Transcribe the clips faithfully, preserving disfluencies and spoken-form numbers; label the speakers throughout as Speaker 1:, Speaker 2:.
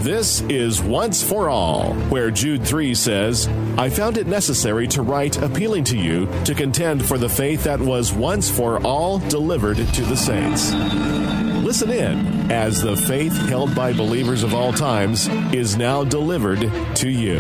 Speaker 1: This is Once for All, where Jude three says, I found it necessary to write appealing to you to contend for the faith that was once for all delivered to the saints. Listen in as the faith held by believers of all times is now delivered to you.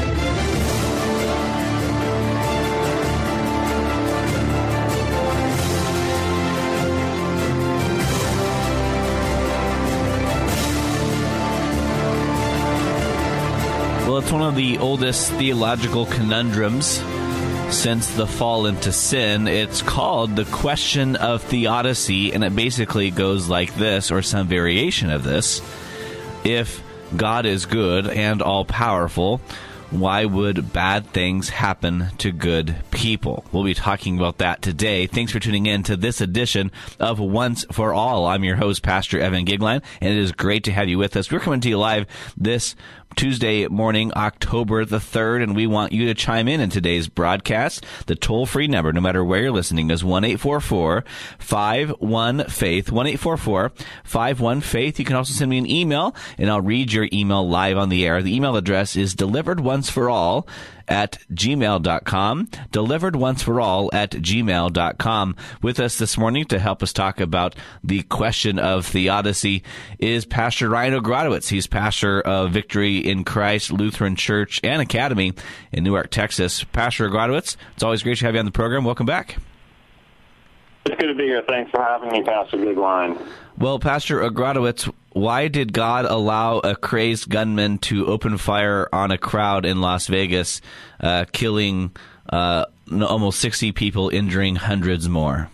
Speaker 2: Well, it's one of the oldest theological conundrums since the fall into sin. It's called the question of theodicy, and it basically goes like this, or some variation of this. If God is good and all-powerful, why would bad things happen to good people? We'll be talking about that today. Thanks for tuning in to this edition of Once for All. I'm your host, Pastor Evan Gigline, and it is great to have you with us. We're coming to you live this Tuesday morning, October the third, and we want you to chime in in today's broadcast. The toll-free number, no matter where you're listening, is one eight four four, five one, faith, one eight four four, five one, faith. You can also send me an email, and I'll read your email live on the air. The email address is deliveredoneforall at gmail dot com, deliveredoneforall at gmail dot com. With us this morning to help us talk about the question of theodicy is Pastor Ryan Ogrodowicz. He's pastor of Victory in Christ Lutheran Church and Academy in Newark, Texas. Pastor Ogrodowicz, it's always great to have you on the program. Welcome back.
Speaker 3: It's good to be here. Thanks for having me, Pastor Gigline.
Speaker 2: Well, Pastor Ogrodowicz, why did God allow a crazed gunman to open fire on a crowd in Las Vegas, uh, killing uh, almost sixty people, injuring hundreds more?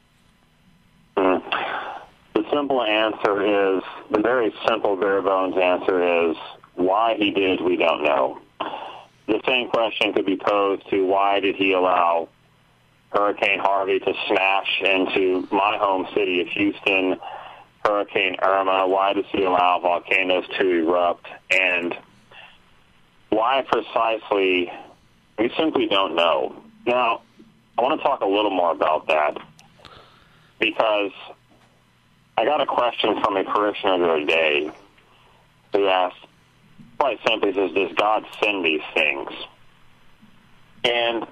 Speaker 3: Mm. The simple answer is, the very simple, bare-bones answer is, why he did, we don't know. The same question could be posed to why did he allow Hurricane Harvey to smash into my home city of Houston, Hurricane Irma, why does he allow volcanoes to erupt, and why precisely, we simply don't know. Now, I want to talk a little more about that, because I got a question from a parishioner the other day who asked, quite simply, says, does God send these things? And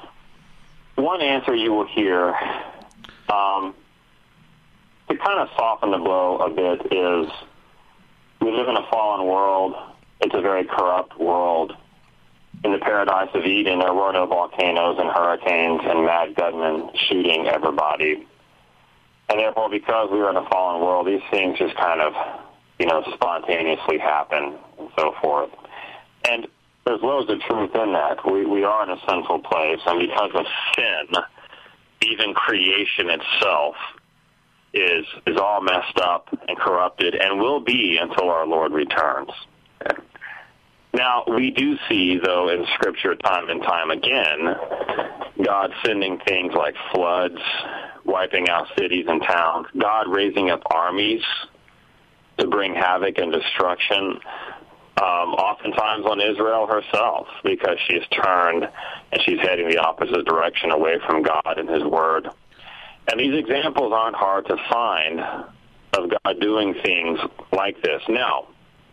Speaker 3: one answer you will hear, um, to kind of soften the blow a bit, is we live in a fallen world. It's a very corrupt world. In the paradise of Eden, there were no volcanoes and hurricanes and mad gunmen shooting everybody. And therefore, because we are in a fallen world, these things just kind of, you know, spontaneously happen and so forth. And there's loads of truth in that. We, we are in a sinful place, and because of sin, even creation itself is is all messed up and corrupted and will be until our Lord returns. Okay. Now, we do see, though, in Scripture time and time again, God sending things like floods, wiping out cities and towns, God raising up armies to bring havoc and destruction, um, oftentimes on Israel herself, because she has turned and she's heading the opposite direction away from God and His Word. And these examples aren't hard to find of God doing things like this. Now,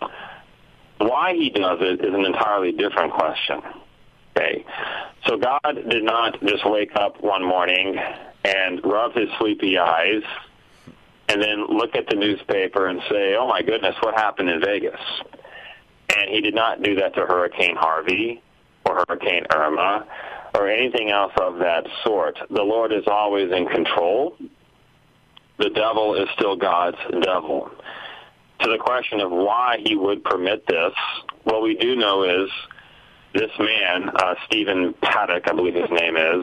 Speaker 3: why He does it is an entirely different question. Okay, so God did not just wake up one morning and rub His sleepy eyes and then look at the newspaper and say, oh my goodness, what happened in Vegas? And He did not do that to Hurricane Harvey or Hurricane Irma or anything else of that sort. The Lord is always in control. The devil is still God's devil. To the question of why He would permit this, what we do know is this man, uh, Stephen Paddock, I believe his name is,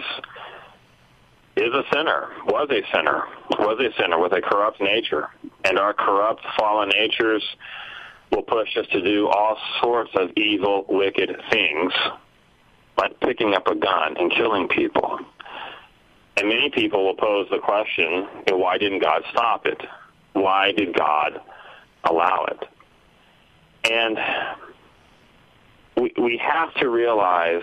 Speaker 3: is a sinner, was a sinner, was a sinner with a corrupt nature. And our corrupt, fallen natures will push us to do all sorts of evil, wicked things, like picking up a gun and killing people. And many people will pose the question, why didn't God stop it? Why did God allow it? And we, we have to realize,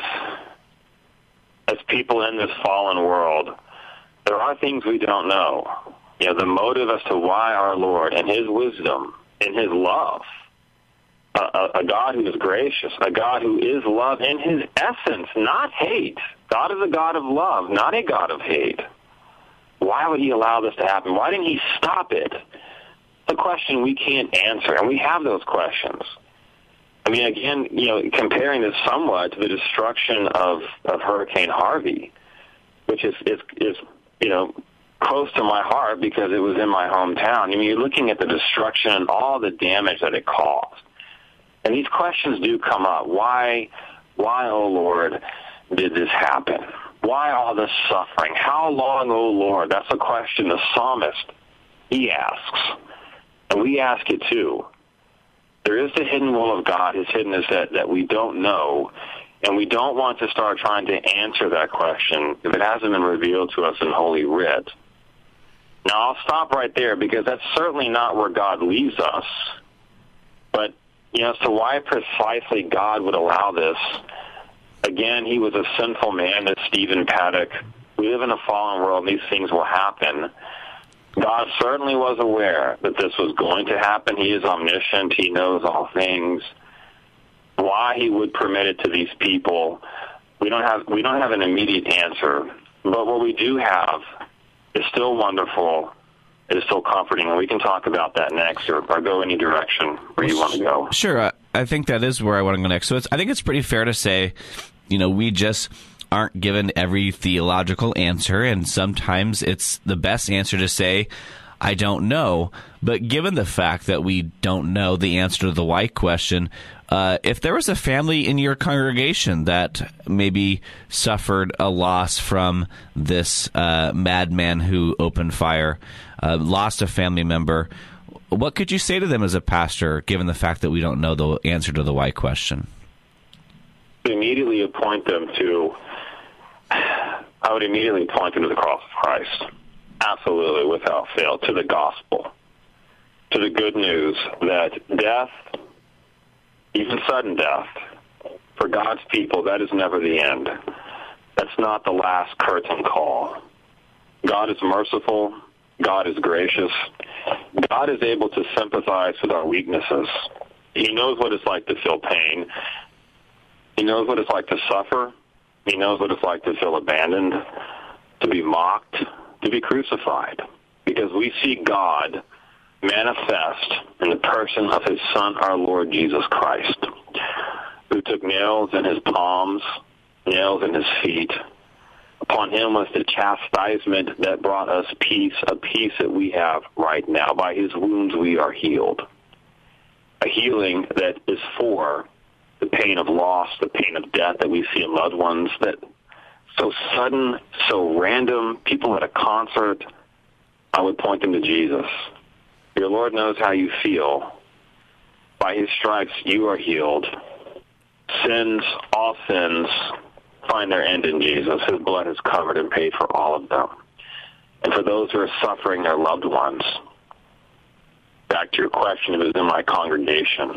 Speaker 3: as people in this fallen world, there are things we don't know. You know, the motive as to why our Lord, and His wisdom, and His love, a, a God who is gracious, a God who is love in his essence, not hate. God is a God of love, not a God of hate. Why would he allow this to happen? Why didn't he stop it? It's a question we can't answer, and we have those questions. I mean, again, you know, comparing this somewhat to the destruction of, of Hurricane Harvey, which is, is, is, you know, close to my heart because it was in my hometown. I mean, you're looking at the destruction and all the damage that it caused. And these questions do come up. Why, why, oh Lord, did this happen? Why all this suffering? How long, oh Lord? That's a question the psalmist, he asks. And we ask it too. There is the hidden will of God, his hiddenness that, that we don't know, and we don't want to start trying to answer that question if it hasn't been revealed to us in Holy Writ. Now, I'll stop right there because that's certainly not where God leaves us. But, you know, as to why precisely God would allow this, again, he was a sinful man, as Stephen Paddock. We live in a fallen world, and these things will happen. God certainly was aware that this was going to happen. He is omniscient. He knows all things. Why he would permit it to these people, we don't have we don't have an immediate answer. But what we do have is still wonderful. It is still comforting, and we can talk about that next, or, or go any direction where you want to go.
Speaker 2: Sure, I think that is where I want to go next. So it's, I think it's pretty fair to say, you know, we just aren't given every theological answer, and sometimes it's the best answer to say, I don't know. But given the fact that we don't know the answer to the why question, uh, if there was a family in your congregation that maybe suffered a loss from this uh, madman who opened fire, uh, lost a family member, what could you say to them as a pastor, given the fact that we don't know the answer to the why question?
Speaker 3: Immediately point them to I would immediately point them to the cross of Christ. Absolutely, without fail, to the gospel, to the good news that death, even sudden death, for God's people, that is never the end. That's not the last curtain call. God is merciful. God is gracious. God is able to sympathize with our weaknesses. He knows what it's like to feel pain. He knows what it's like to suffer. He knows what it's like to feel abandoned, to be mocked, to be crucified, because we see God manifest in the person of his Son, our Lord Jesus Christ, who took nails in his palms, nails in his feet. Upon him was the chastisement that brought us peace, a peace that we have right now. By his wounds we are healed, a healing that is for the pain of loss, the pain of death that we see in loved ones, that so sudden, so random, people at a concert. I would point them to Jesus. Your Lord knows how you feel. By his stripes you are healed. Sins, all sins, find their end in Jesus. His blood has covered and paid for all of them. And for those who are suffering their loved ones, back to your question, if it was in my congregation,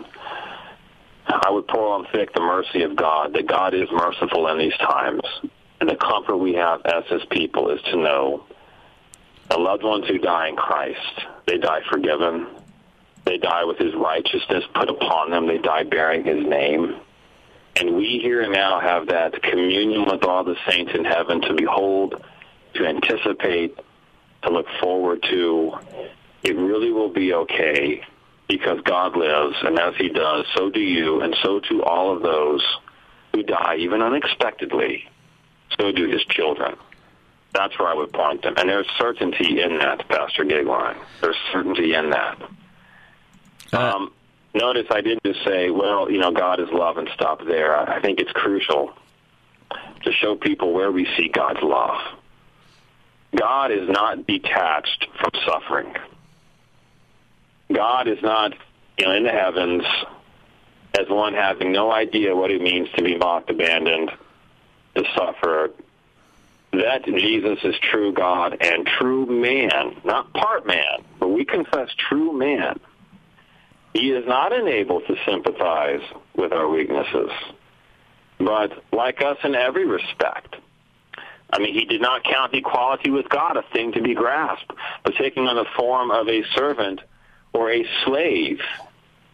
Speaker 3: I would pour on thick the mercy of God, that God is merciful in these times. And the comfort we have as his people is to know the loved ones who die in Christ, they die forgiven. They die with his righteousness put upon them. They die bearing his name. And we here and now have that communion with all the saints in heaven to behold, to anticipate, to look forward to. It really will be okay because God lives, and as he does, so do you, and so do all of those who die, even unexpectedly. So do his children. That's where I would point them. And there's certainty in that, Pastor Gigline. There's certainty in that. Uh, um, notice I didn't just say, well, you know, God is love and stop there. I think it's crucial to show people where we see God's love. God is not detached from suffering. God is not, you know, in the heavens as one having no idea what it means to be mocked, abandoned, to suffer. That Jesus is true God and true man, not part man, but we confess true man. He is not unable to sympathize with our weaknesses, but like us in every respect. I mean, he did not count equality with God a thing to be grasped, but taking on the form of a servant or a slave,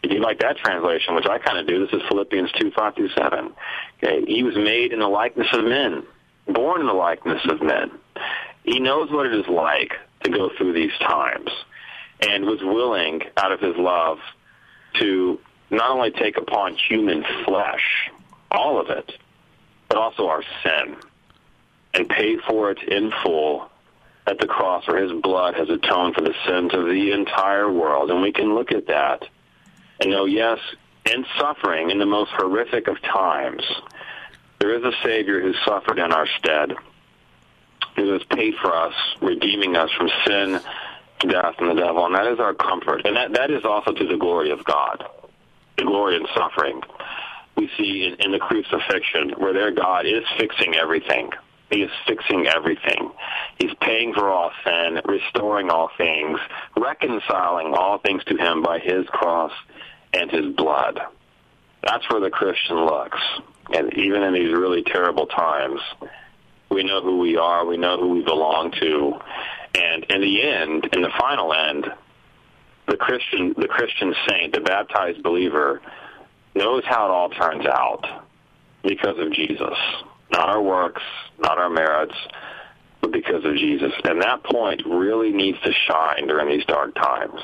Speaker 3: If you like that translation, which I kind of do, this is Philippians two, five through seven. Okay, he was made in the likeness of men, born in the likeness of men. He knows what it is like to go through these times and was willing, out of his love, to not only take upon human flesh, all of it, but also our sin, and pay for it in full at the cross, where his blood has atoned for the sins of the entire world. And we can look at that and know, yes, in suffering, in the most horrific of times, there is a Savior who suffered in our stead, who has paid for us, redeeming us from sin, death, and the devil. And that is our comfort. And that, that is also to the glory of God, the glory in suffering. We see in, in the crucifixion, where their God is fixing everything. He is fixing everything. He's paying for all sin, restoring all things, reconciling all things to him by his cross and his blood. That's where the Christian looks. And even in these really terrible times, we know who we are, we know who we belong to, and in the end, in the final end, the Christian, the Christian saint, the baptized believer, knows how it all turns out because of Jesus. Not our works, not our merits, but because of Jesus. And that point really needs to shine during these dark times.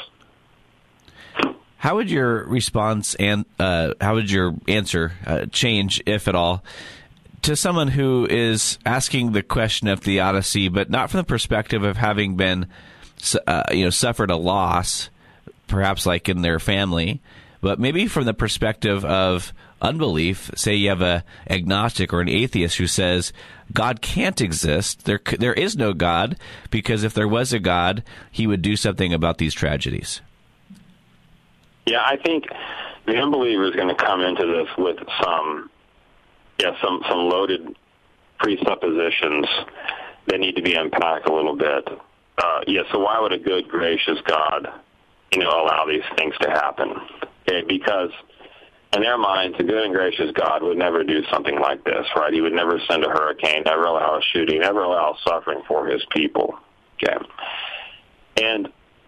Speaker 2: How would your response and uh, how would your answer uh, change, if at all, to someone who is asking the question of theodicy, but not from the perspective of having been, uh, you know, suffered a loss, perhaps like in their family, but maybe from the perspective of unbelief? Say you have a agnostic or an atheist who says God can't exist. There, there is no God, because if there was a God, he would do something about these tragedies.
Speaker 3: Yeah, I think the unbeliever is going to come into this with some, yeah, some, some loaded presuppositions that need to be unpacked a little bit. Uh, yeah, so why would a good, gracious God, you know, allow these things to happen? Okay, because in their minds, a good and gracious God would never do something like this, right? He would never send a hurricane, never allow a shooting, never allow suffering for his people. Okay, and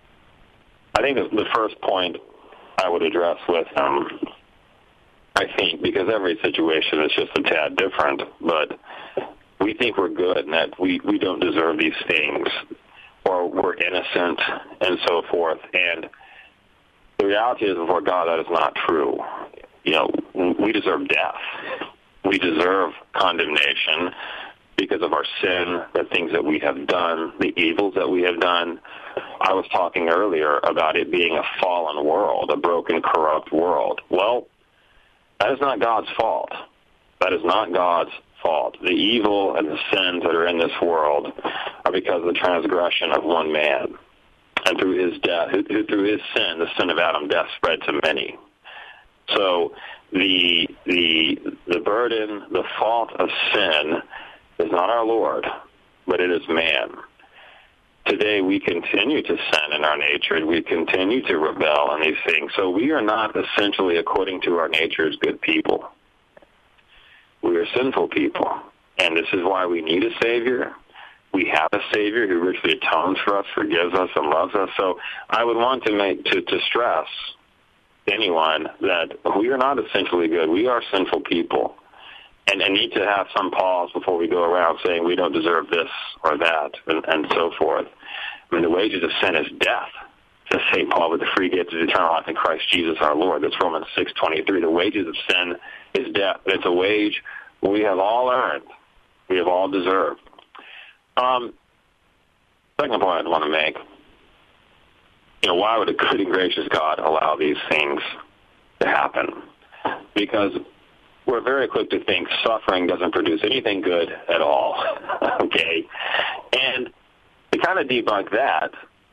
Speaker 3: I think the first point I would address with them, I think, because every situation is just a tad different, but we think we're good and that we, we don't deserve these things, or we're innocent and so forth. And the reality is, before God, that is not true. You know, we deserve death. We deserve condemnation because of our sin, the things that we have done, the evils that we have done. I was talking earlier about it being a fallen world, a broken, corrupt world. Well, that is not God's fault. That is not God's fault. The evil and the sins that are in this world are because of the transgression of one man. And through his death, through his sin, the sin of Adam, death spread to many. So the the the burden, the fault of sin is not our Lord, but it is man. Today we continue to sin in our nature. We continue to rebel in these things. So we are not essentially, according to our natures, good people. We are sinful people. And this is why we need a Savior. We have a Savior who richly atones for us, forgives us, and loves us. So I would want to make to, to stress to anyone that we are not essentially good. We are sinful people. And, and need to have some pause before we go around saying we don't deserve this or that and, and so forth. I mean, the wages of sin is death, says Saint Paul, but the free gift is eternal life in Christ Jesus our Lord. That's Romans six twenty-three. The wages of sin is death. It's a wage we have all earned. We have all deserved. Um, second point I want to make, you know, why would a good and gracious God allow these things to happen? Because we're very quick to think suffering doesn't produce anything good at all, okay? And to kind of debunk that,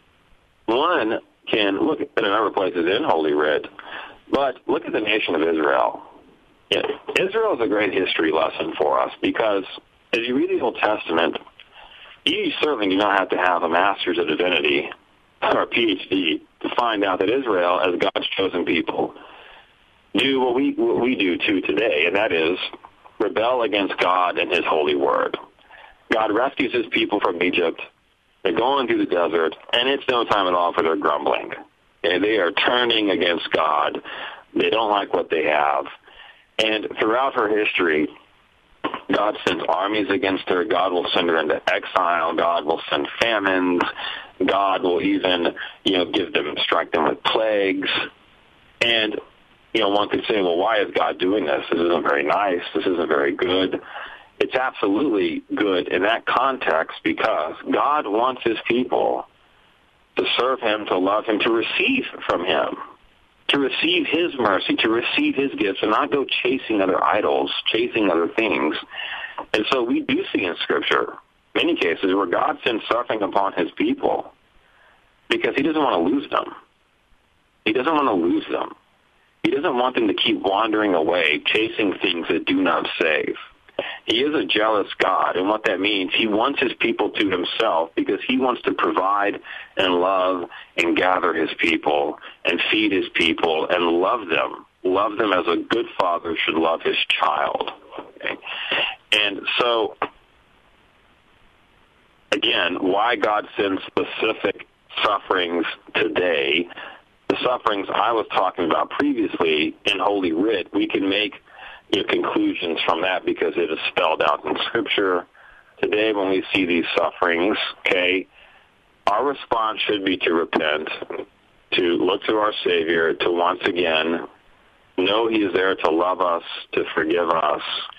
Speaker 3: one can look at a number of places in Holy Writ, but look at the nation of Israel. Yeah, Israel is a great history lesson for us because as you read the Old Testament, you certainly do not have to have a master's of divinity or a P H D to find out that Israel, as God's chosen people, do what we what we do too today, and that is rebel against God and his holy word. God rescues his people from Egypt. They're going through the desert, and it's no time at all for their grumbling. Okay, they are turning against God. They don't like what they have. And throughout her history, God sends armies against her. God will send her into exile. God will send famines. God will even, you know, give them, strike them with plagues. And, you know, one could say, well, why is God doing this? This isn't very nice. This isn't very good. It's absolutely good in that context because God wants his people to serve him, to love him, to receive from him, to receive his mercy, to receive his gifts, and not go chasing other idols, chasing other things. And so we do see in Scripture many cases where God sends suffering upon his people because he doesn't want to lose them. He doesn't want to lose them. He doesn't want them to keep wandering away, chasing things that do not save. He is a jealous God, and what that means, he wants his people to himself because he wants to provide and love and gather his people and feed his people and love them, love them as a good father should love his child. Okay? And so, again, why God sends specific sufferings today, the sufferings I was talking about previously in Holy Writ, we can make you know, conclusions from that because it is spelled out in Scripture. Today, when we see these sufferings, okay, our response should be to repent, to look to our Savior, to once again know he is there to love us, to forgive us.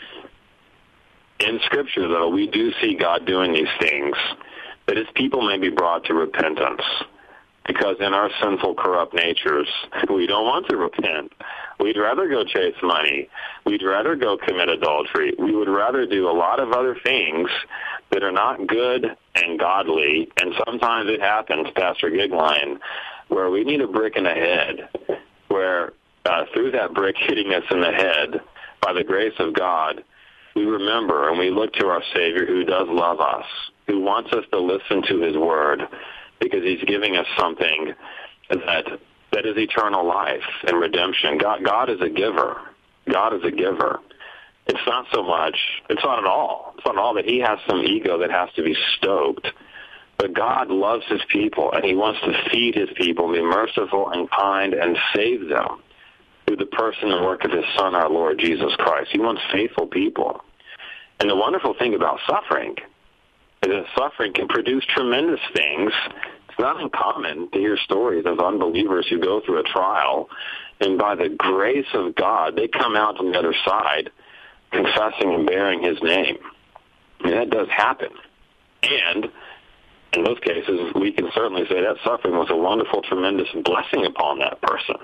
Speaker 3: In Scripture, though, we do see God doing these things, that his people may be brought to repentance. Because in our sinful, corrupt natures, we don't want to repent. We'd rather go chase money. We'd rather go commit adultery. We would rather do a lot of other things that are not good and godly. And sometimes it happens, Pastor Gigline, where we need a brick in the head, where uh, through that brick hitting us in the head, by the grace of God, we remember and we look to our Savior who does love us, who wants us to listen to his word, because he's giving us something that that is eternal life and redemption. God, God is a giver. God is a giver. It's not so much, it's not at all. It's not at all that he has some ego that has to be stoked. But God loves his people, and he wants to feed his people, be merciful and kind, and save them through the person and work of his Son, our Lord Jesus Christ. He wants faithful people. And the wonderful thing about suffering is that suffering can produce tremendous things. It's not uncommon to hear stories of unbelievers who go through a trial, and by the grace of God, they come out on the other side confessing and bearing his name. I mean, that does happen. And in those cases, we can certainly say that suffering was a wonderful, tremendous blessing upon that person.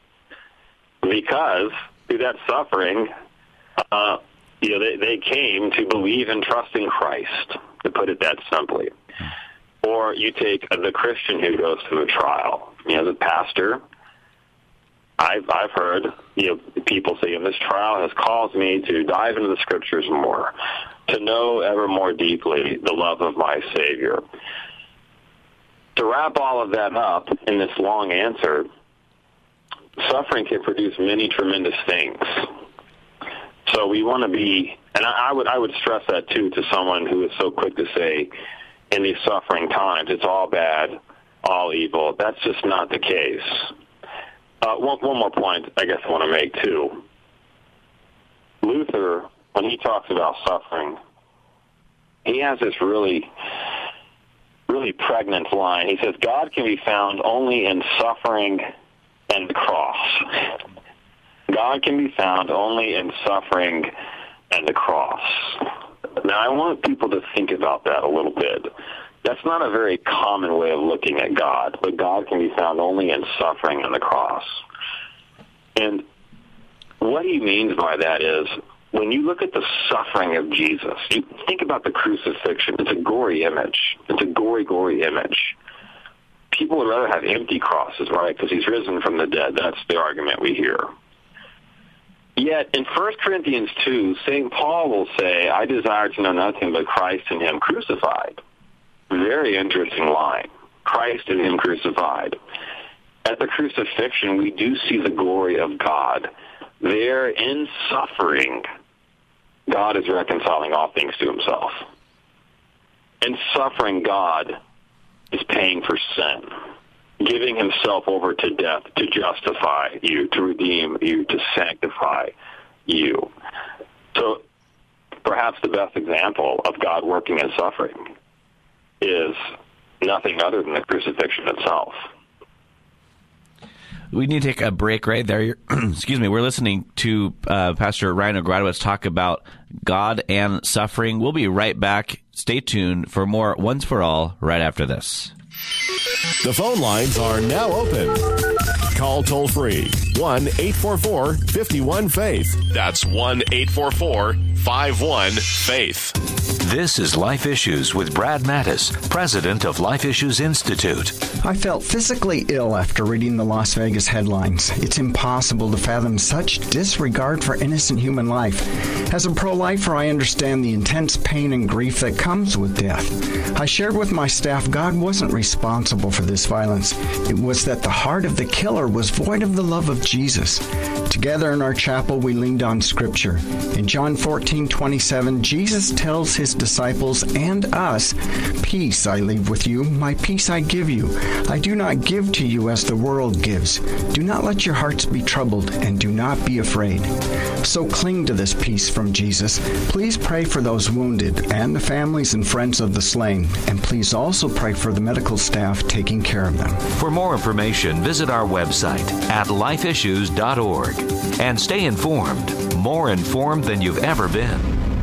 Speaker 3: Because through that suffering, uh, you know, they, they came to believe and trust in Christ, to put it that simply. Or you take the Christian who goes through a trial. You know, the pastor, I've, I've heard you know, people say, this trial has caused me to dive into the Scriptures more, to know ever more deeply the love of my Savior. To wrap all of that up in this long answer, suffering can produce many tremendous things. So we want to be, and I, I would I would stress that too to someone who is so quick to say, in these suffering times, it's all bad, all evil. That's just not the case. Uh, one, one more point I guess I want to make too. Luther, when he talks about suffering, he has this really, really pregnant line. He says, God can be found only in suffering and the cross. God can be found only in suffering and the cross. Now, I want people to think about that a little bit. That's not a very common way of looking at God, but God can be found only in suffering and the cross. And what he means by that is, when you look at the suffering of Jesus, you think about the crucifixion. It's a gory image. It's a gory, gory image. People would rather have empty crosses, right, because he's risen from the dead. That's the argument we hear. Yet in First Corinthians two, Saint Paul will say, I desire to know nothing but Christ and him crucified. Very interesting line. Christ and him crucified. At the crucifixion, we do see the glory of God. There in suffering, God is reconciling all things to himself. In suffering, God is paying for sin. giving himself over to death to justify you, to redeem you, to sanctify you. So perhaps the best example of God working in suffering is nothing other than the crucifixion itself.
Speaker 2: We need to take a break right there. Excuse me. We're listening to uh, Pastor Ryan Ogrodowicz talk about God and suffering. We'll be right back. Stay tuned for more Once for All right after this.
Speaker 1: The phone lines are now open. Call toll-free, one eight four four, five one, faith. That's one eight four four, five one, faith.
Speaker 4: This is Life Issues with Brad Mattis, president of Life Issues Institute.
Speaker 5: I felt physically ill after reading the Las Vegas headlines. It's impossible to fathom such disregard for innocent human life. As a pro-lifer, I understand the intense pain and grief that comes with death. I shared with my staff God wasn't responsible for this violence. It was that the heart of the killer was void of the love of Jesus. Together in our chapel, we leaned on Scripture. In John fourteen twenty-seven, Jesus tells his disciples and us, "Peace I leave with you, my peace I give you. I do not give to you as the world gives. Do not let your hearts be troubled, and do not be afraid." So cling to this peace from Jesus. Please pray for those wounded and the families and friends of the slain. And please also pray for the medical staff taking care of them.
Speaker 4: For more information, visit our website at life issues dot org. And stay informed, more informed than you've ever been.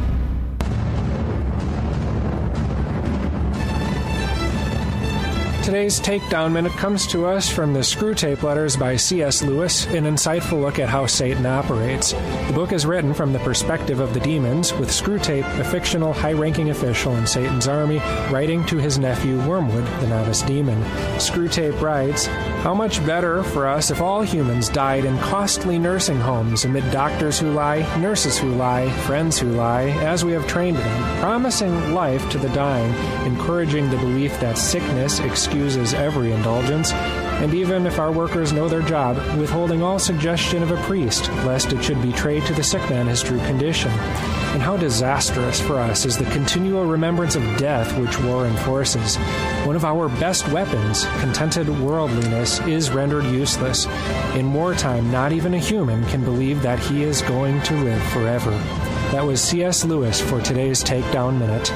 Speaker 6: Today's Takedown Minute comes to us from the Screwtape Letters by C S Lewis, an insightful look at how Satan operates. The book is written from the perspective of the demons, with Screwtape, a fictional high-ranking official in Satan's army, writing to his nephew Wormwood, the novice demon. Screwtape writes, "How much better for us if all humans died in costly nursing homes amid doctors who lie, nurses who lie, friends who lie, as we have trained them, promising life to the dying, encouraging the belief that sickness excuses every indulgence, and even if our workers know their job, withholding all suggestion of a priest, lest it should betray to the sick man his true condition. And how disastrous for us is the continual remembrance of death which war enforces. One of our best weapons, contented worldliness, is rendered useless. In wartime, not even a human can believe that he is going to live forever." That was C S Lewis for today's Takedown Minute.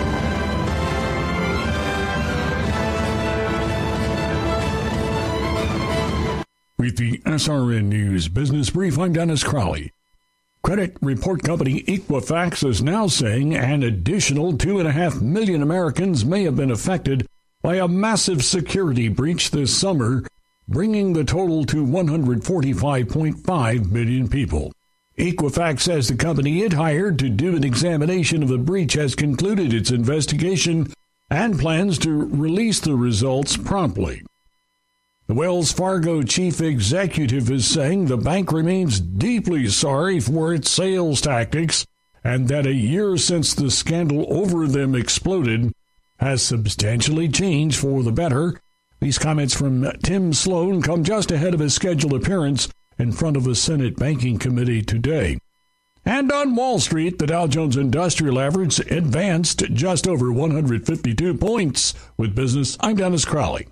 Speaker 7: With the S R N News Business Brief, I'm Dennis Crowley. Credit report company Equifax is now saying an additional two point five million Americans may have been affected by a massive security breach this summer, bringing the total to one hundred forty-five point five million people. Equifax says the company it hired to do an examination of the breach has concluded its investigation and plans to release the results promptly. The Wells Fargo chief executive is saying the bank remains deeply sorry for its sales tactics and that a year since the scandal over them exploded has substantially changed for the better. These comments from Tim Sloan come just ahead of his scheduled appearance in front of the Senate Banking Committee today. And on Wall Street, the Dow Jones Industrial Average advanced just over one hundred fifty-two points. With business, I'm Dennis Crowley.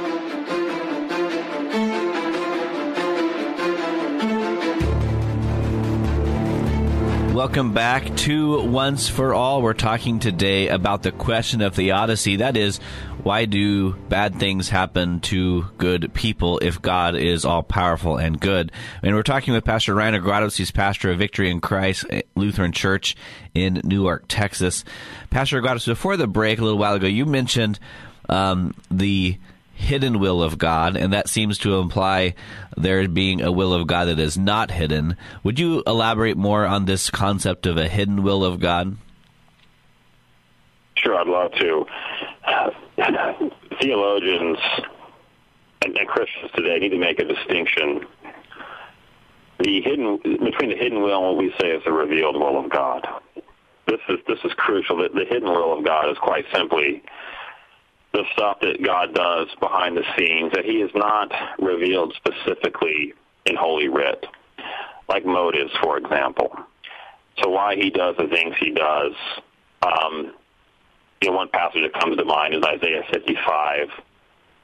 Speaker 2: Welcome back to Once for All. We're talking today about the question of theodicy. That is, why do bad things happen to good people if God is all-powerful and good? And we're talking with Pastor Ryan Ogrodowicz. He's pastor of Victory in Christ Lutheran Church in Newark, Texas. Pastor Ogrodowicz, before the break a little while ago, you mentioned um, the hidden will of God, and that seems to imply there being a will of God that is not hidden. Would you elaborate more on this concept of a hidden will of God?
Speaker 3: Sure, I'd love to. Uh, theologians and, and Christians today need to make a distinction the hidden between the hidden will and what we say is the revealed will of God. This is this is crucial. That the hidden will of God is quite simply the stuff that God does behind the scenes that he has not revealed specifically in Holy Writ, like motives, for example. So why he does the things he does. Um, you know, one passage that comes to mind is Isaiah fifty-five.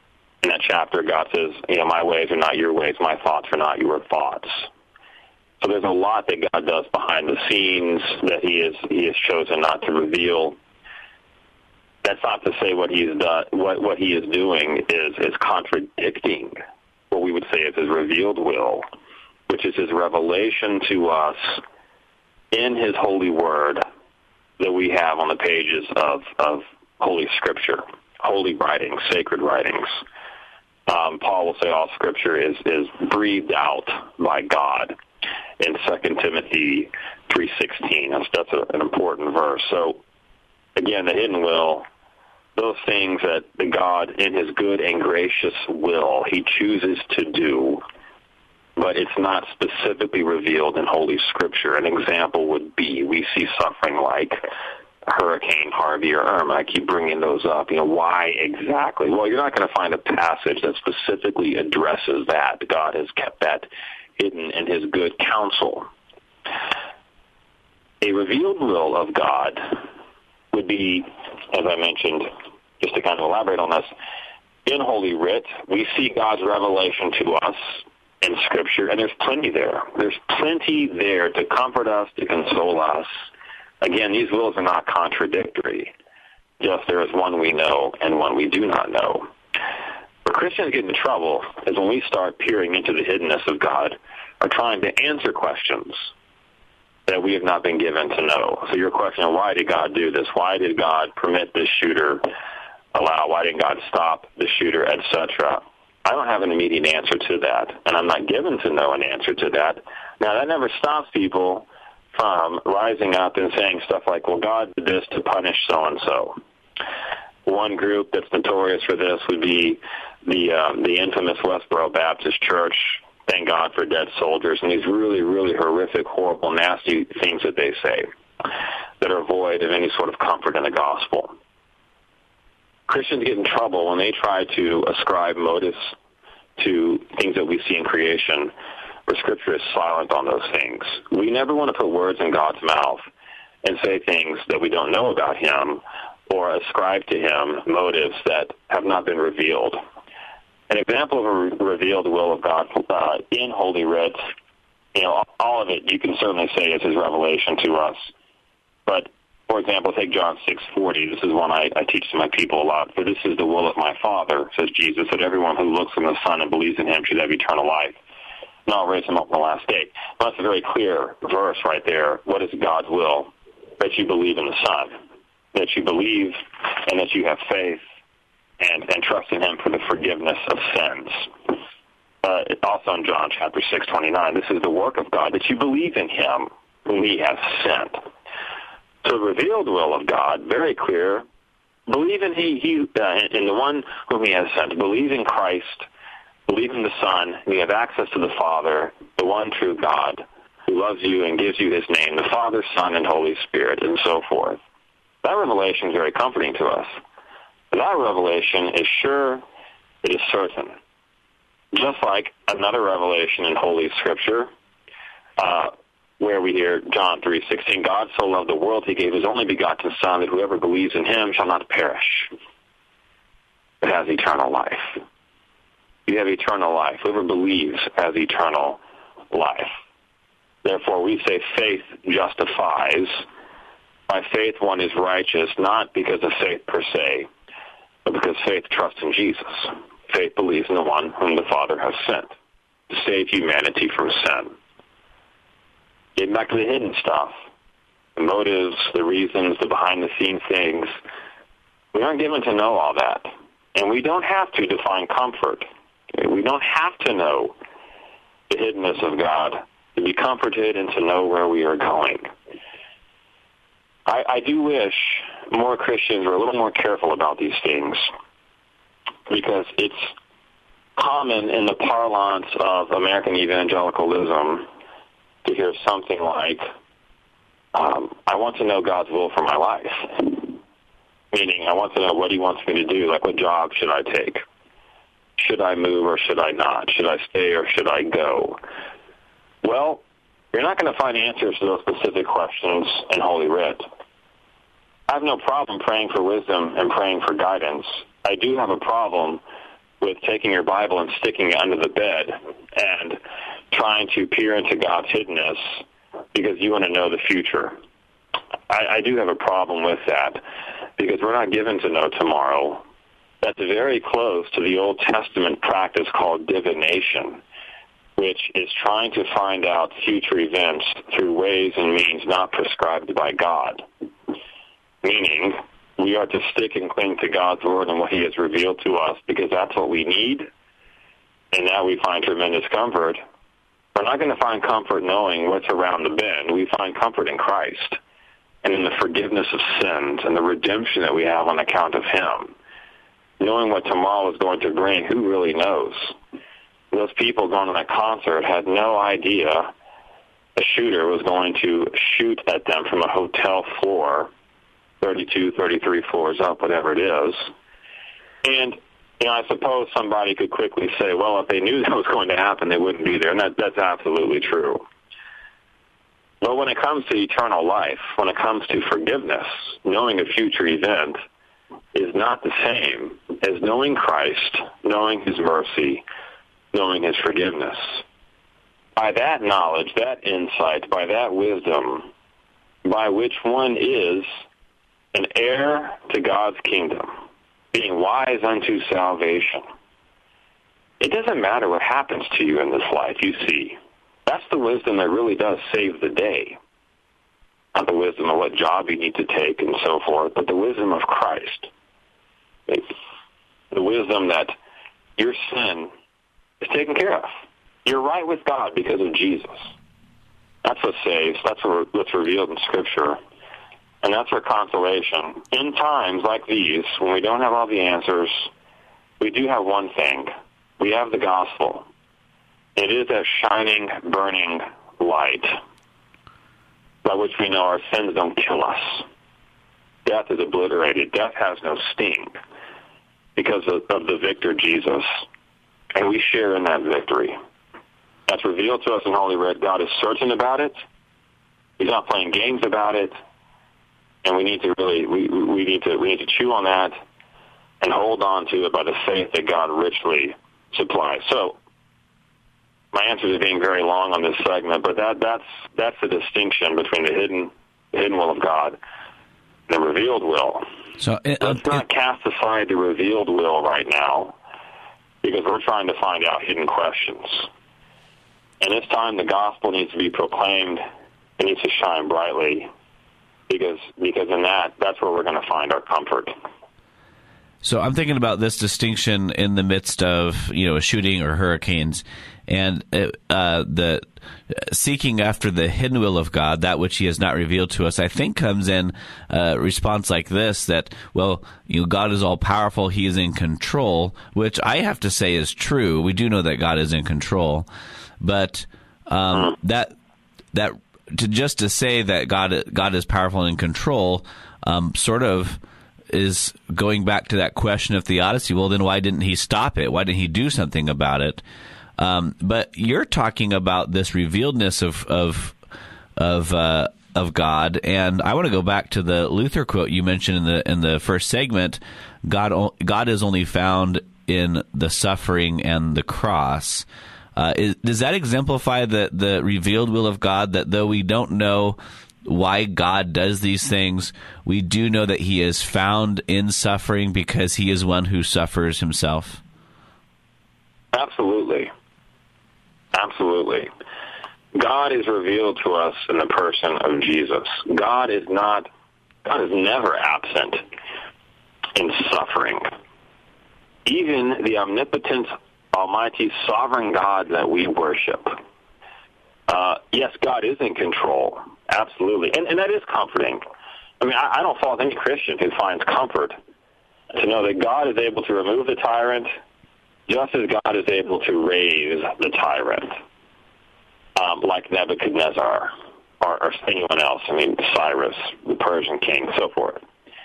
Speaker 3: in that chapter, God says, you know, my ways are not your ways, my thoughts are not your thoughts. So there's a lot that God does behind the scenes that he is he has chosen not to reveal. That's not to say what he's done, what what he is doing is is contradicting what we would say is his revealed will, which is his revelation to us in his holy word that we have on the pages of, of Holy Scripture, holy writings, sacred writings. Um, Paul will say all Scripture is, is breathed out by God in Second Timothy three sixteen. That's, that's a, an important verse. So, again, the hidden will, those things that the God, in his good and gracious will, he chooses to do, but it's not specifically revealed in Holy Scripture. An example would be we see suffering like Hurricane Harvey or Irma. I keep bringing those up. You know, why exactly? Well, you're not going to find a passage that specifically addresses that. God has kept that hidden in his good counsel. A revealed will of God would be, as I mentioned, just to kind of elaborate on this, in Holy Writ, we see God's revelation to us in Scripture, and there's plenty there. There's plenty there to comfort us, to console us. Again, these wills are not contradictory. Just there is one we know and one we do not know. Where Christians get into trouble is when we start peering into the hiddenness of God or trying to answer questions that we have not been given to know. So your question, why did God do this? Why did God permit this shooter allow? Why didn't God stop the shooter, et cetera? I don't have an immediate answer to that, and I'm not given to know an answer to that. Now, that never stops people from rising up and saying stuff like, well, God did this to punish so-and-so. One group that's notorious for this would be the um, the infamous Westboro Baptist Church. Thank God for dead soldiers, and these really, really horrific, horrible, nasty things that they say that are void of any sort of comfort in the gospel. Christians get in trouble when they try to ascribe motives to things that we see in creation where Scripture is silent on those things. We never want to put words in God's mouth and say things that we don't know about him or ascribe to him motives that have not been revealed. An example of a re- revealed will of God uh, in Holy Writ, you know, all of it you can certainly say is his revelation to us. But for example, take John six forty. This is one I, I teach to my people a lot. For this is the will of my Father, says Jesus, that everyone who looks on the Son and believes in him should have eternal life. And I'll raise him up on the last day. Well, that's a very clear verse right there. What is God's will? That you believe in the Son, that you believe and that you have faith and, and trust in him for the forgiveness of sins. Uh, also in John chapter six twenty-nine, this is the work of God, that you believe in him whom he has sent. So the revealed will of God, very clear. Believe in he, he uh, in the one whom he has sent. Believe in Christ. Believe in the Son. You have access to the Father, the one true God, who loves you and gives you his name, the Father, Son, and Holy Spirit, and so forth. That revelation is very comforting to us. That revelation is sure, it is certain. Just like another revelation in Holy Scripture, uh, where we hear John three sixteen, God so loved the world, he gave his only begotten Son, that whoever believes in him shall not perish, but has eternal life. You have eternal life. Whoever believes has eternal life. Therefore, we say faith justifies. By faith, one is righteous, not because of faith per se, but because faith trusts in Jesus. Faith believes in the one whom the Father has sent to save humanity from sin. Getting back to the hidden stuff, the motives, the reasons, the behind-the-scenes things, we aren't given to know all that. And we don't have to to find comfort. We don't have to know the hiddenness of God to be comforted and to know where we are going. I, I do wish more Christians were a little more careful about these things, because it's common in the parlance of American evangelicalism to hear something like, um, I want to know God's will for my life. Meaning, I want to know what he wants me to do, like what job should I take? Should I move or should I not? Should I stay or should I go? Well, you're not going to find answers to those specific questions in Holy Writ. I have no problem praying for wisdom and praying for guidance. I do have a problem with taking your Bible and sticking it under the bed and trying to peer into God's hiddenness because you want to know the future. I, I do have a problem with that because we're not given to know tomorrow. That's very close to the Old Testament practice called divination, which is trying to find out future events through ways and means not prescribed by God. Meaning, we are to stick and cling to God's Word and what He has revealed to us because that's what we need, and now we find tremendous comfort. We're not going to find comfort knowing what's around the bend. We find comfort in Christ and in the forgiveness of sins and the redemption that we have on account of Him. Knowing what tomorrow is going to bring, who really knows? Those people going to that concert had no idea a shooter was going to shoot at them from a hotel floor, thirty-two, thirty-three floors up, whatever it is. And, you know, I suppose somebody could quickly say, well, if they knew that was going to happen, they wouldn't be there. And that, that's absolutely true. But when it comes to eternal life, when it comes to forgiveness, knowing a future event is not the same as knowing Christ, knowing His mercy, knowing His forgiveness. By that knowledge, that insight, by that wisdom, by which one is an heir to God's kingdom, being wise unto salvation. It doesn't matter what happens to you in this life, you see. That's the wisdom that really does save the day. Not the wisdom of what job you need to take and so forth, but the wisdom of Christ. The wisdom that your sin is taken care of. You're right with God because of Jesus. That's what saves. That's what's revealed in Scripture. And that's our consolation. In times like these, when we don't have all the answers, we do have one thing. We have the gospel. It is that shining, burning light by which we know our sins don't kill us. Death is obliterated. Death has no sting because of, of the victor, Jesus. And we share in that victory. That's revealed to us in Holy Writ. God is certain about it. He's not playing games about it. And we need to really, we, we need to, we need to chew on that and hold on to it by the faith that God richly supplies. So, my answer is being very long on this segment, but that, that's that's the distinction between the hidden the hidden will of God and the revealed will.
Speaker 2: So it,
Speaker 3: let's
Speaker 2: uh,
Speaker 3: not
Speaker 2: it,
Speaker 3: cast aside the revealed will right now, because we're trying to find out hidden questions. And it's time the gospel needs to be proclaimed. It needs to shine brightly, because because in that, that's where we're going to find our comfort.
Speaker 2: So I'm thinking about this distinction in the midst of, you know, a shooting or hurricanes, and uh, the seeking after the hidden will of God, that which He has not revealed to us, I think comes in a response like this, that, well, you know, God is all powerful, He is in control, which I have to say is true. We do know that God is in control, but um, that that to just to say that God God is powerful and in control, um, sort of is going back to that question of theodicy. Well, then why didn't He stop it? Why didn't He do something about it? Um, but you're talking about this revealedness of of of uh, of God, and I want to go back to the Luther quote you mentioned in the in the first segment. God God is only found in the suffering and the cross. Uh, is, does that exemplify the the revealed will of God? That though we don't know why God does these things, we do know that He is found in suffering because He is one who suffers Himself?
Speaker 3: Absolutely. Absolutely. God is revealed to us in the person of Jesus. God is not, God is never absent in suffering. Even the omnipotent, almighty, sovereign God that we worship, uh, yes, God is in control. Absolutely. And, and that is comforting. I mean, I, I don't fault any Christian who finds comfort to know that God is able to remove the tyrant just as God is able to raise the tyrant, um, like Nebuchadnezzar or, or anyone else. I mean, Cyrus, the Persian king, so forth.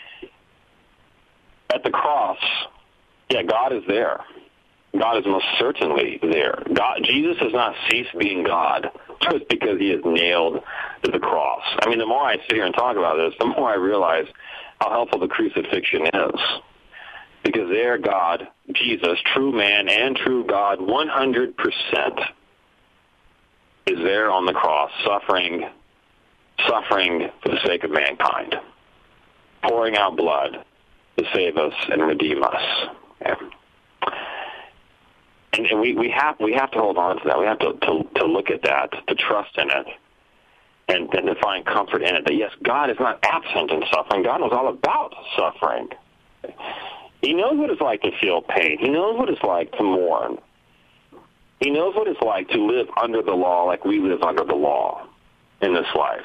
Speaker 3: At the cross, yeah, God is there. God is most certainly there. God, Jesus has not ceased being God just because He is nailed to the cross. I mean, the more I sit here and talk about this, the more I realize how helpful the crucifixion is. Because there God, Jesus, true man and true God, one hundred percent is there on the cross, suffering, suffering for the sake of mankind, pouring out blood to save us and redeem us. Yeah. And, and we, we have we have to hold on to that. We have to, to, to look at that, to trust in it, and, and to find comfort in it. That, yes, God is not absent in suffering. God knows all about suffering. He knows what it's like to feel pain. He knows what it's like to mourn. He knows what it's like to live under the law like we live under the law in this life.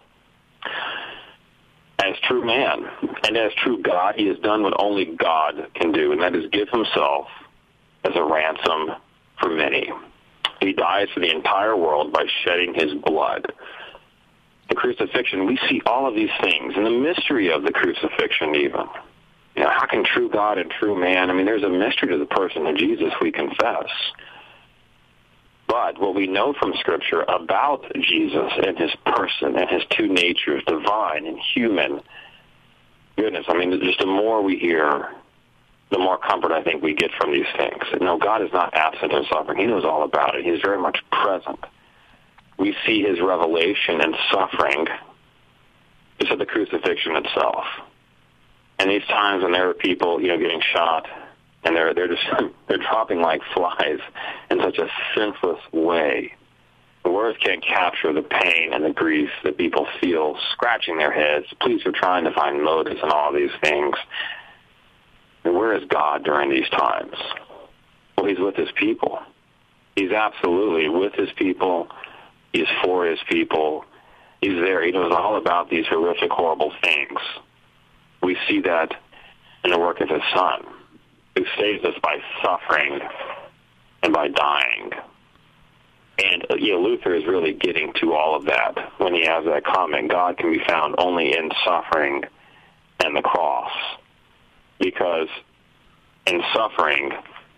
Speaker 3: As true man and as true God, he has done what only God can do, and that is give himself as a ransom for many. He dies for the entire world by shedding his blood. The crucifixion, we see all of these things, and the mystery of the crucifixion even. You know, how can true God and true man, I mean, there's a mystery to the person of Jesus, we confess. But what we know from Scripture about Jesus and his person and his two natures, divine and human, goodness, I mean, just the more we hear, the more comfort I think we get from these things. No, God is not absent in suffering. He knows all about it. He is very much present. We see his revelation and suffering just at the crucifixion itself. And these times when there are people, you know, getting shot, and they're they're just they're dropping like flies in such a senseless way. The words can't capture the pain and the grief that people feel, scratching their heads. Police are trying to find motives and all these things. And where is God during these times? Well, he's with his people. He's absolutely with his people. He's for his people. He's there. He knows all about these horrific, horrible things. We see that in the work of his Son, who saves us by suffering and by dying. And you know, Luther is really getting to all of that when he has that comment, God can be found only in suffering and the cross. Because in suffering,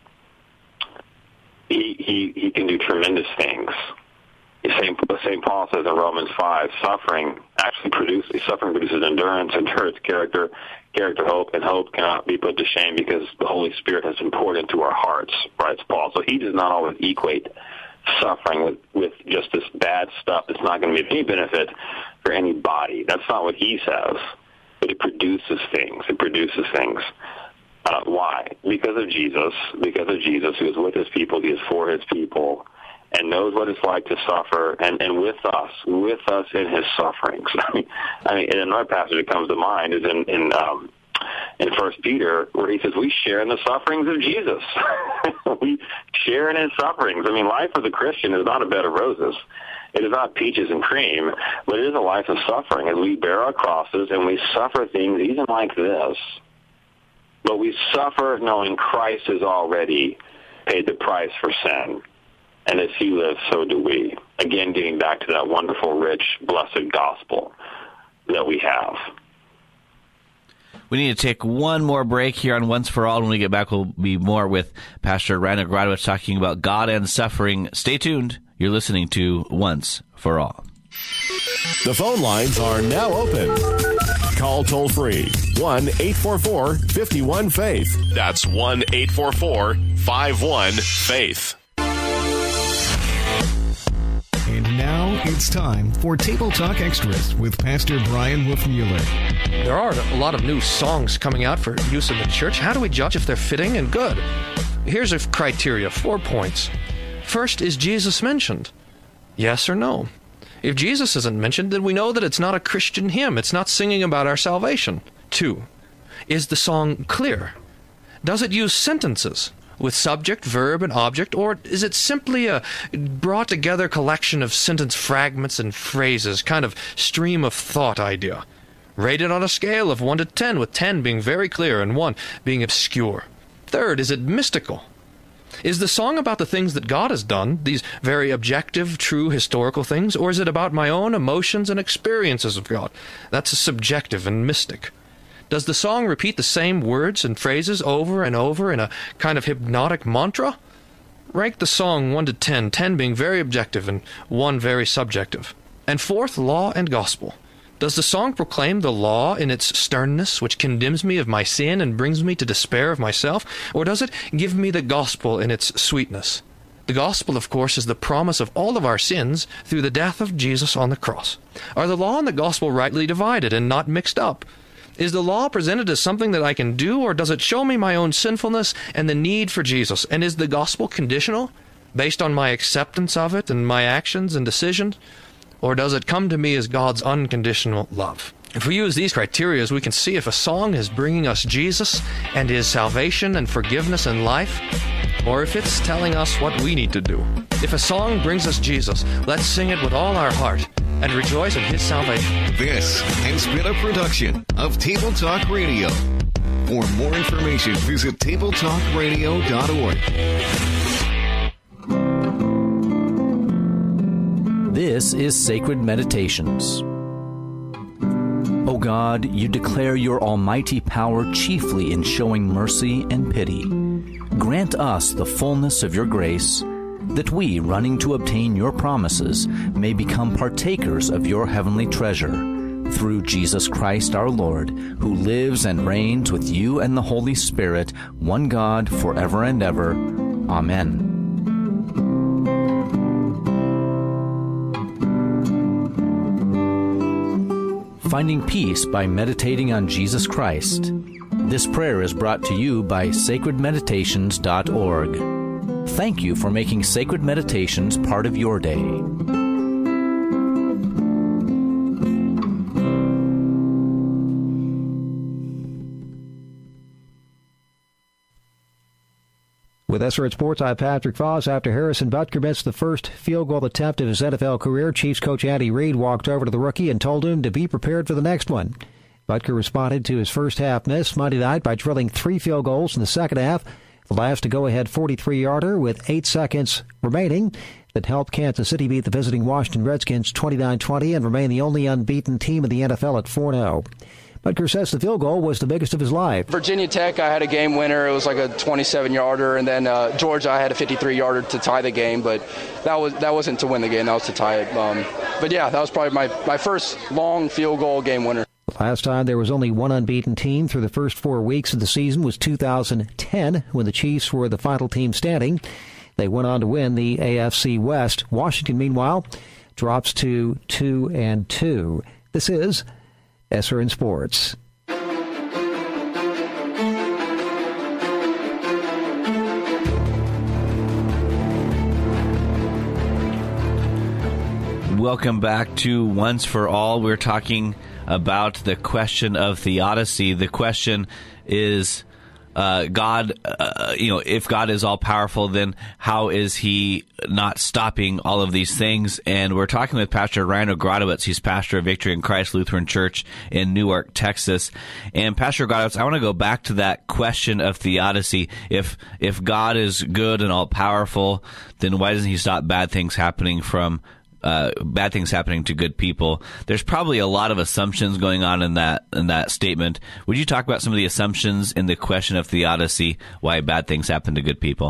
Speaker 3: he he, he can do tremendous things. Saint Saint Paul says in Romans five, suffering actually produces suffering produces endurance, endurance character, character hope, and hope cannot be put to shame because the Holy Spirit has been poured into our hearts, writes Paul. So he does not always equate suffering with, with just this bad stuff that's not going to be of any benefit for anybody. That's not what he says. But it produces things. It produces things. Uh, why? Because of Jesus. Because of Jesus, who is with his people, he is for his people, and knows what it's like to suffer, and, and with us, with us in his sufferings. I mean, I mean, and another passage that comes to mind is in in, um, in First Peter, where he says we share in the sufferings of Jesus. We share in his sufferings. I mean, life as a Christian is not a bed of roses. It is not peaches and cream, but it is a life of suffering as we bear our crosses and we suffer things even like this. But we suffer knowing Christ has already paid the price for sin. And as he lives, so do we. Again, getting back to that wonderful, rich, blessed gospel that we have.
Speaker 2: We need to take one more break here on Once for All. When we get back, we'll be more with Pastor Reinhard Gradowitz talking about God and suffering. Stay tuned. You're listening to Once for All.
Speaker 1: The phone lines are now open. Call toll free one eight four four, five one, faith. That's one eight four four, five one, faith.
Speaker 8: And now it's time for Table Talk Extras with Pastor Brian Wolfmueller.
Speaker 9: There are a lot of new songs coming out for use in the church. How do we judge if they're fitting and good? Here's a criteria, four points. First, is Jesus mentioned? Yes or no? If Jesus isn't mentioned, then we know that it's not a Christian hymn. It's not singing about our salvation. Two, is the song clear? Does it use sentences with subject, verb, and object, or is it simply a brought-together collection of sentence fragments and phrases, kind of stream of thought idea? Rated on a scale of one to ten, with ten being very clear and one being obscure. Third, is it mystical? Is the song about the things that God has done, these very objective, true, historical things, or is it about my own emotions and experiences of God? That's subjective and mystic. Does the song repeat the same words and phrases over and over in a kind of hypnotic mantra? Rank the song one to ten, ten being very objective and one very subjective. And fourth, law and gospel. Does the song proclaim the law in its sternness, which condemns me of my sin and brings me to despair of myself? Or does it give me the gospel in its sweetness? The gospel, of course, is the promise of all of our sins through the death of Jesus on the cross. Are the law and the gospel rightly divided and not mixed up? Is the law presented as something that I can do, or does it show me my own sinfulness and the need for Jesus? And is the gospel conditional, based on my acceptance of it and my actions and decisions? Or does it come to me as God's unconditional love? If we use these criteria, we can see if a song is bringing us Jesus and His salvation and forgiveness and life, or if it's telling us what we need to do. If a song brings us Jesus, let's sing it with all our heart and rejoice in His salvation.
Speaker 8: This has been a production of Table Talk Radio. For more information, visit table talk radio dot org.
Speaker 10: This is Sacred Meditations. O God, you declare your almighty power chiefly in showing mercy and pity. Grant us the fullness of your grace, that we, running to obtain your promises, may become partakers of your heavenly treasure. Through Jesus Christ our Lord, who lives and reigns with you and the Holy Spirit, one God, forever and ever. Amen. Finding peace by meditating on Jesus Christ. This prayer is brought to you by sacred meditations dot org. Thank you for making Sacred Meditations part of your day.
Speaker 11: With S R N Sports, I'm Patrick Foss. After Harrison Butker missed the first field goal attempt of his N F L career, Chiefs coach Andy Reid walked over to the rookie and told him to be prepared for the next one. Butker responded to his first half miss Monday night by drilling three field goals in the second half, the last a go-ahead forty-three-yarder with eight seconds remaining that helped Kansas City beat the visiting Washington Redskins twenty-nine twenty and remain the only unbeaten team in the N F L at four and oh. Butker says the field goal was the biggest of his life.
Speaker 12: Virginia Tech, I had a game winner. It was like a twenty-seven-yarder, and then uh, Georgia, I had a fifty-three-yarder to tie the game, but that was that wasn't to win the game. That was to tie it. Um, but yeah, that was probably my, my first long field goal game winner.
Speaker 11: The last time there was only one unbeaten team through the first four weeks of the season was two thousand ten, when the Chiefs were the final team standing. They went on to win the A F C West. Washington, meanwhile, drops to two and two. This is S R N Sports.
Speaker 2: Welcome back to Once for All. We're talking about the question of theodicy. The question is, uh, God, uh, you know, if God is all powerful, then how is He not stopping all of these things? And we're talking with Pastor Ryan Ogrodowitz. He's pastor of Victory in Christ Lutheran Church in Newark, Texas. And Pastor Ogrodowitz, I want to go back to that question of theodicy. If if God is good and all powerful, then why doesn't He stop bad things happening from Uh, bad things happening to good people? There's probably a lot of assumptions going on in that in that statement. Would you talk about some of the assumptions in the question of theodicy, why bad things happen to good people?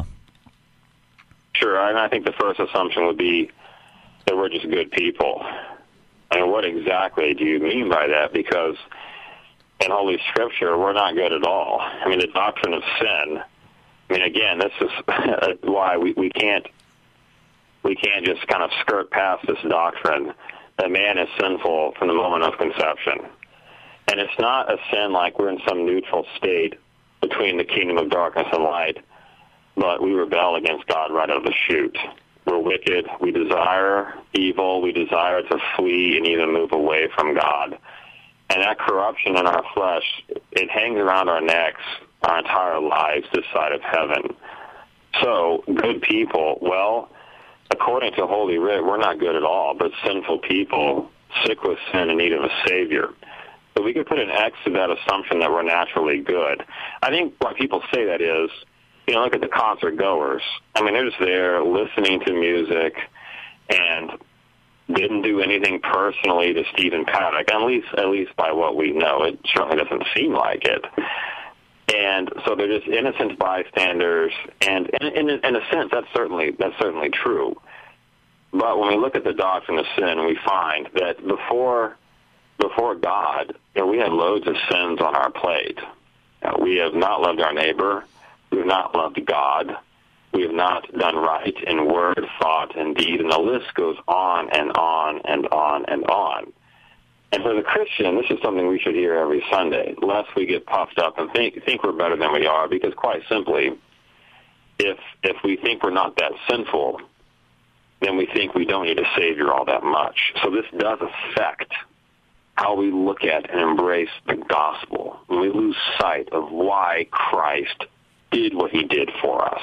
Speaker 3: Sure, and I think the first assumption would be that we're just good people. I mean, what exactly do you mean by that? Because in Holy Scripture, we're not good at all. I mean, the doctrine of sin, I mean, again, this is why we, we can't We can't just kind of skirt past this doctrine that man is sinful from the moment of conception. And it's not a sin like we're in some neutral state between the kingdom of darkness and light, but we rebel against God right out of the chute. We're wicked. We desire evil. We desire to flee and even move away from God. And that corruption in our flesh, it hangs around our necks our entire lives this side of heaven. So, good people, well, according to Holy Writ, we're not good at all, but sinful people, sick with sin in need of a Savior. So we could put an X to that assumption that we're naturally good. I think why people say that is, you know, look at the concert goers. I mean, they're just there listening to music and didn't do anything personally to Stephen Paddock, at least, at least by what we know. It certainly doesn't seem like it. And so they're just innocent bystanders, and in, in, in a sense, that's certainly that's certainly true. But when we look at the doctrine of sin, we find that before before God, you know, we have loads of sins on our plate. Uh, we have not loved our neighbor. We have not loved God. We have not done right in word, thought, and deed, and the list goes on and on and on and on. And for the Christian, this is something we should hear every Sunday, lest we get puffed up and think think we're better than we are, because quite simply, if if we think we're not that sinful, then we think we don't need a Savior all that much. So this does affect how we look at and embrace the gospel. When we lose sight of why Christ did what he did for us.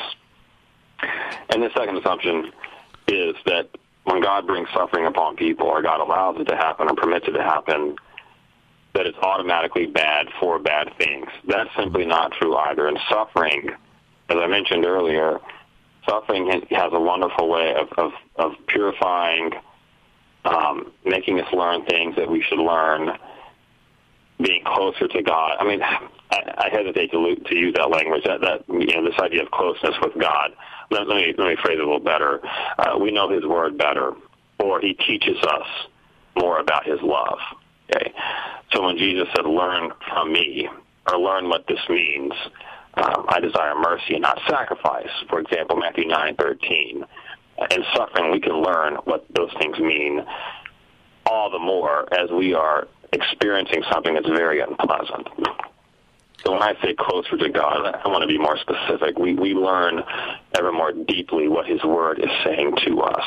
Speaker 3: And the second assumption is that when God brings suffering upon people, or God allows it to happen or permits it to happen, that it's automatically bad for bad things. That's simply not true either. And suffering, as I mentioned earlier, suffering has a wonderful way of, of, of purifying, um, making us learn things that we should learn, being closer to God. I mean, I, I hesitate to, to use that language, that, that you know, this idea of closeness with God. Let, let, me, let me phrase it a little better. Uh, we know his word better, or he teaches us more about his love. Okay? So when Jesus said, learn from me, or learn what this means, um, I desire mercy and not sacrifice, for example, Matthew nine thirteen. In suffering, we can learn what those things mean all the more as we are experiencing something that's very unpleasant. So when I say closer to God, I want to be more specific. We we learn ever more deeply what his word is saying to us.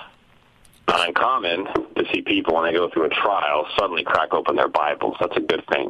Speaker 3: Not uncommon to see people, when they go through a trial, suddenly crack open their Bibles. That's a good thing.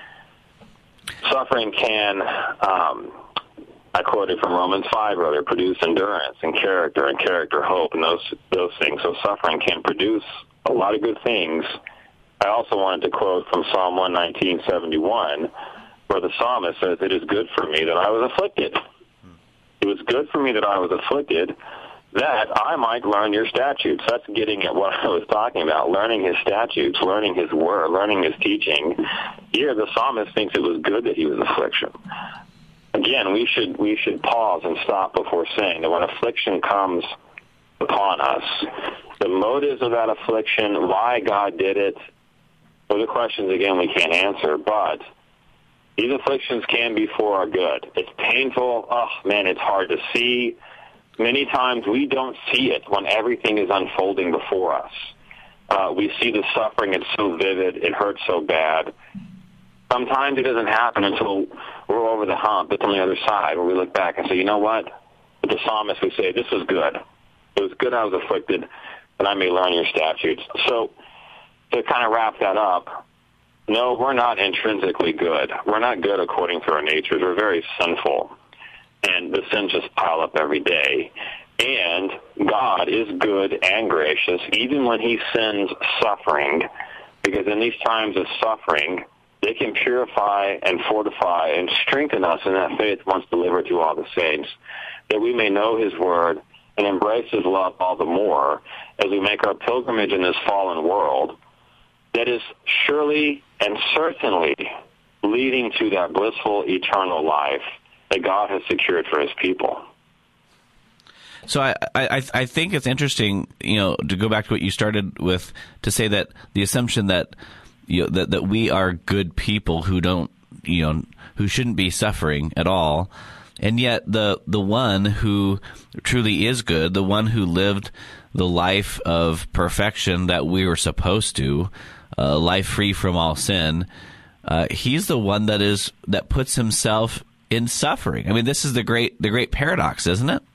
Speaker 3: Suffering can, um, I quoted from Romans five earlier, produce endurance and character, and character hope, and those those things. So suffering can produce a lot of good things. I also wanted to quote from Psalm one nineteen, seventy-one, where the psalmist says, it is good for me that I was afflicted. It was good for me that I was afflicted, that I might learn your statutes. That's getting at what I was talking about, learning his statutes, learning his word, learning his teaching. Here, the psalmist thinks it was good that he was affliction. Again, we should we should pause and stop before saying that when affliction comes upon us, the motives of that affliction, why God did it, those are questions, again, we can't answer, but these afflictions can be for our good. It's painful. Oh, man, it's hard to see. Many times we don't see it when everything is unfolding before us. Uh, we see the suffering. It's so vivid. It hurts so bad. Sometimes it doesn't happen until we're over the hump. It's on the other side where we look back and say, you know what? With the psalmist, we say, this was good. It was good I was afflicted, that I may learn your statutes. So to kind of wrap that up, no, we're not intrinsically good. We're not good according to our natures. We're very sinful. And the sins just pile up every day. And God is good and gracious, even when he sends suffering, because in these times of suffering, they can purify and fortify and strengthen us in that faith once delivered to all the saints, that we may know his word and embrace his love all the more as we make our pilgrimage in this fallen world that is surely and certainly leading to that blissful eternal life that God has secured for his people.
Speaker 2: So I, I I think it's interesting, you know, to go back to what you started with, to say that the assumption that you know, that that we are good people who don't, you know, who shouldn't be suffering at all, and yet the the one who truly is good, the one who lived the life of perfection that we were supposed to, uh, life free from all sin, uh, he's the one that is that puts himself in suffering. I mean, this is the great the great paradox, isn't it?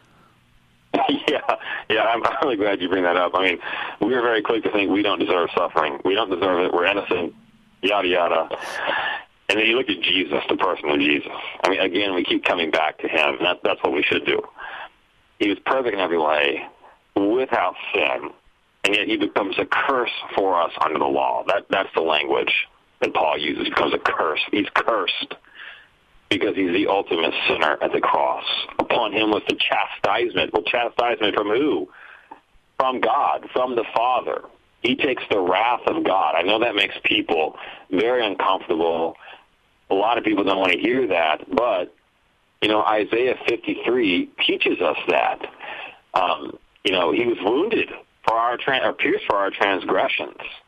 Speaker 3: Yeah, yeah, I'm really glad you bring that up. I mean, we are very quick to think we don't deserve suffering. We don't deserve it. We're innocent, yada, yada. And then you look at Jesus, the person of Jesus. I mean, again, we keep coming back to him, and that, that's what we should do. He was perfect in every way, without sin, and yet he becomes a curse for us under the law. That That's the language that Paul uses. He becomes a curse. He's cursed because he's the ultimate sinner at the cross. Upon him was the chastisement. Well, chastisement from who? From God, from the Father. He takes the wrath of God. I know that makes people very uncomfortable. A lot of people don't want to hear that, but, you know, Isaiah fifty-three teaches us that. Um, you know, he was wounded for our, tra- or pierced for our transgressions.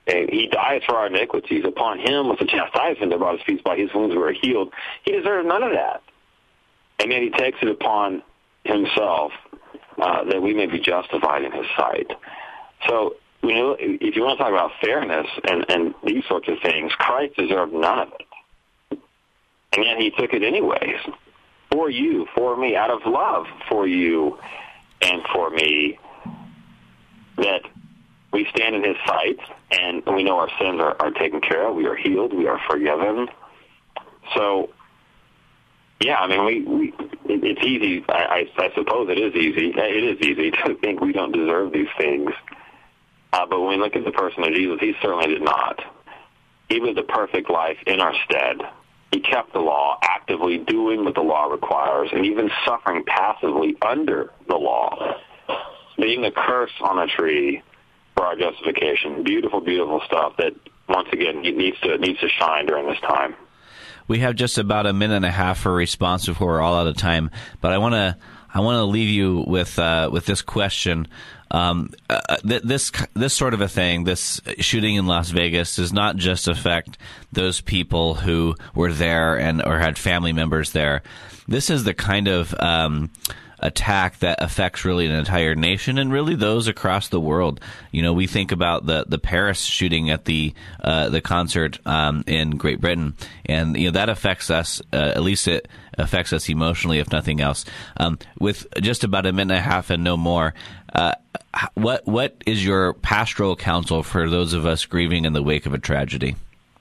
Speaker 3: And he dies for our iniquities. Upon him was the chastisement that brought us peace. By his wounds we were healed. He deserves none of that. And yet he takes it upon himself uh, that we may be justified in his sight. So, you know, if you want to talk about fairness and, and these sorts of things, Christ deserved none of it. And yet he took it anyways. For you, for me, out of love for you and for me, that we stand in his sight, and we know our sins are, are taken care of. We are healed. We are forgiven. So, yeah, I mean, we, we it, it's easy. I, I, I suppose it is easy. It is easy to think we don't deserve these things. Uh, but when we look at the person of Jesus, he certainly did not. He lived a perfect life in our stead. He kept the law, actively doing what the law requires, and even suffering passively under the law, being a curse on a tree for our justification. Beautiful, beautiful stuff that, once again, needs to needs to shine during this time.
Speaker 2: We have just about a minute and a half for a response before we're all out of time, but I want to I want to leave you with uh, with this question. Um, uh, th- this this sort of a thing, this shooting in Las Vegas, does not just affect those people who were there and or had family members there. This is the kind of um, attack that affects really an entire nation and really those across the world. You know, we think about the, the Paris shooting at the uh, the concert um, in Great Britain, and you know that affects us. Uh, at least it affects us emotionally, if nothing else. Um, with just about a minute and a half and no more, uh, what what is your pastoral counsel for those of us grieving in the wake of a tragedy?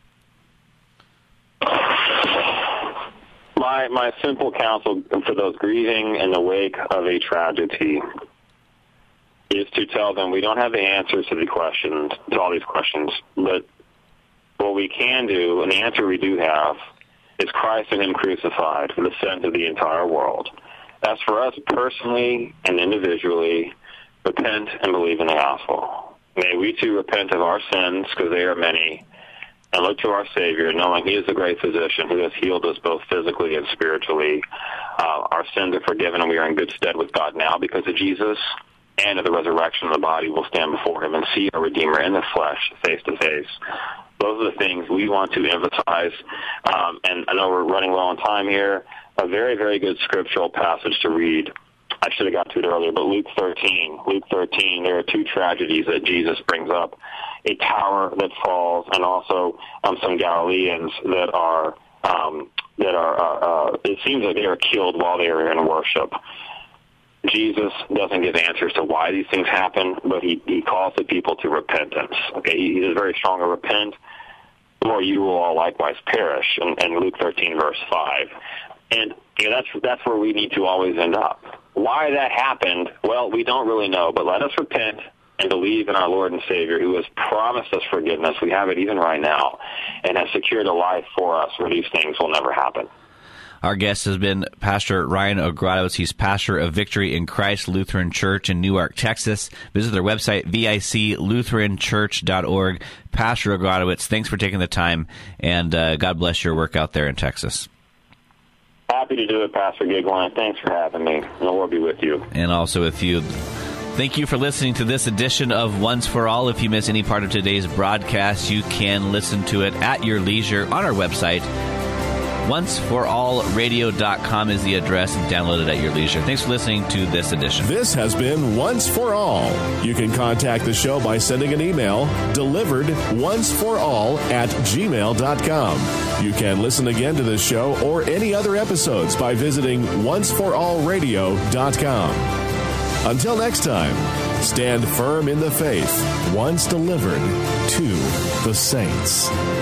Speaker 3: My my simple counsel for those grieving in the wake of a tragedy is to tell them we don't have the answers to the questions, to all these questions, but what we can do, and the answer we do have, is Christ and him crucified for the sins of the entire world. As for us personally and individually, repent and believe in the gospel. May we too repent of our sins, because they are many, and look to our Savior, knowing he is the great physician who has healed us both physically and spiritually. Uh, our sins are forgiven, and we are in good stead with God now because of Jesus, and at the resurrection of the body we'll stand before him and see our Redeemer in the flesh, face to face. Those are the things we want to emphasize. Um, and I know we're running low on time here. A very, very good scriptural passage to read. I should have got to it earlier, but Luke thirteen. Luke thirteen, there are two tragedies that Jesus brings up. A tower that falls, and also um, some Galileans that are, um, that are uh, uh, it seems like they are killed while they are in worship. Jesus doesn't give answers to why these things happen, but he, he calls the people to repentance. Okay, he is very strong to repent, or you will all likewise perish, in, in Luke thirteen, verse five. And you know, that's that's where we need to always end up. Why that happened, well, we don't really know, but let us repent and believe in our Lord and Savior, who has promised us forgiveness. We have it even right now, and has secured a life for us where these things will never happen.
Speaker 2: Our guest has been Pastor Ryan Ogrodowicz. He's pastor of Victory in Christ Lutheran Church in Newark, Texas. Visit their website, vic lutheran church dot org. Pastor Ogrodowicz, thanks for taking the time, and uh, God bless your work out there in Texas.
Speaker 3: Happy to do it, Pastor Gigline. Thanks for having me. And the Lord be with you.
Speaker 2: And also with you. Thank you for listening to this edition of Once for All. If you miss any part of today's broadcast, you can listen to it at your leisure on our website. once for all radio dot com is the address, and download it at your leisure. Thanks for listening to this edition.
Speaker 1: This has been Once for All. You can contact the show by sending an email, delivered once for all at gmail dot com. You can listen again to this show or any other episodes by visiting once for all radio dot com. Until next time, stand firm in the faith, once delivered to the saints.